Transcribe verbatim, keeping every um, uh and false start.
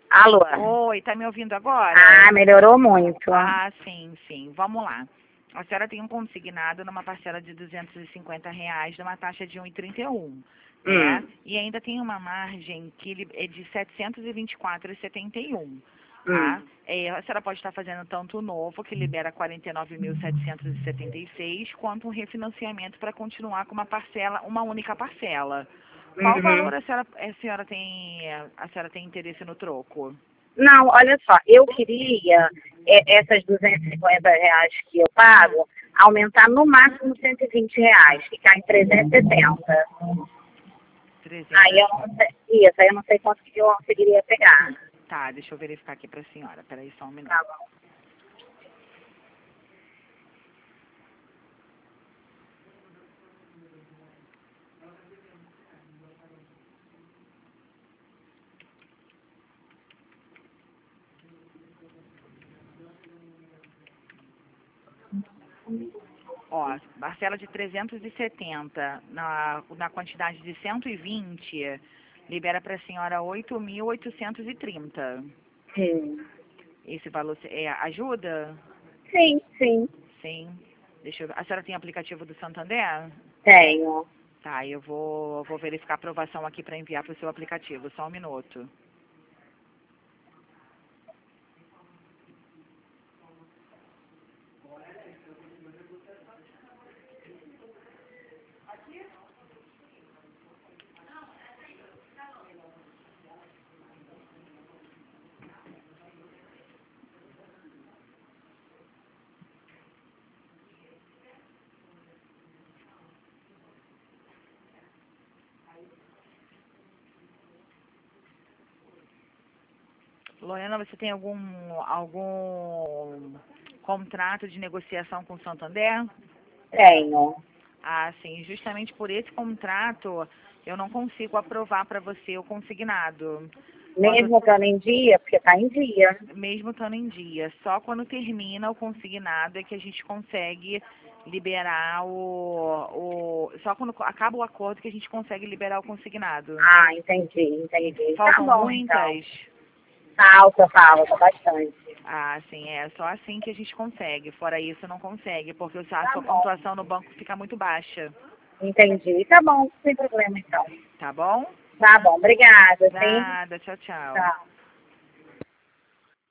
Alô? Oi, tá me ouvindo agora? Ah, melhorou muito. Ah, sim, sim. Vamos lá. A senhora tem um consignado numa parcela de duzentos e cinquenta reais, numa taxa de um e trinta e um, né? Hum, E ainda tem uma margem que ele é de setecentos e vinte e quatro reais e setenta e um, tá? hum, É, a senhora pode estar fazendo tanto o novo, que libera quarenta e nove mil setecentos e setenta e seis, quanto um refinanciamento para continuar com uma parcela, uma única parcela. Qual uhum. valor a senhora, a senhora tem, a senhora tem interesse no troco? Não, olha só, eu queria é, essas duzentos e cinquenta reais que eu pago, aumentar no máximo cento e vinte reais, ficar em trezentos e setenta. Aí trezentos. eu não sei, isso, aí eu não sei quanto que eu conseguiria pegar. Tá, deixa eu verificar aqui pra senhora. Peraí só um minuto. Tá bom. Ó, parcela de trezentos e setenta na, na quantidade de cento e vinte, libera pra senhora oito mil oitocentos e trinta. Hum. Esse valor é, ajuda? Sim, sim, Sim. Deixa eu ver. A senhora tem aplicativo do Santander? tenho. Tá, eu vou, vou verificar a aprovação aqui para enviar para o seu aplicativo. Só um minuto. Lorena, você tem algum, algum contrato de negociação com o Santander? Tenho. Ah, sim. Justamente por esse contrato, eu não consigo aprovar para você o consignado. Quando, Mesmo estando em dia, porque tá em dia. mesmo estando em dia, só quando termina o consignado é que a gente consegue liberar o, o... Só quando acaba o acordo que a gente consegue liberar o consignado. Ah, entendi, E entendi. Tá faltam bom, então. muitas? Falta, falta, bastante. Ah, sim, é só assim que a gente consegue. Fora isso, não consegue, porque a Tá sua bom, pontuação no banco fica muito baixa. entendi. Tá bom, sem problema então. Tá bom? Tá bom, obrigada, sim. Nada, tchau, tchau. Tchau.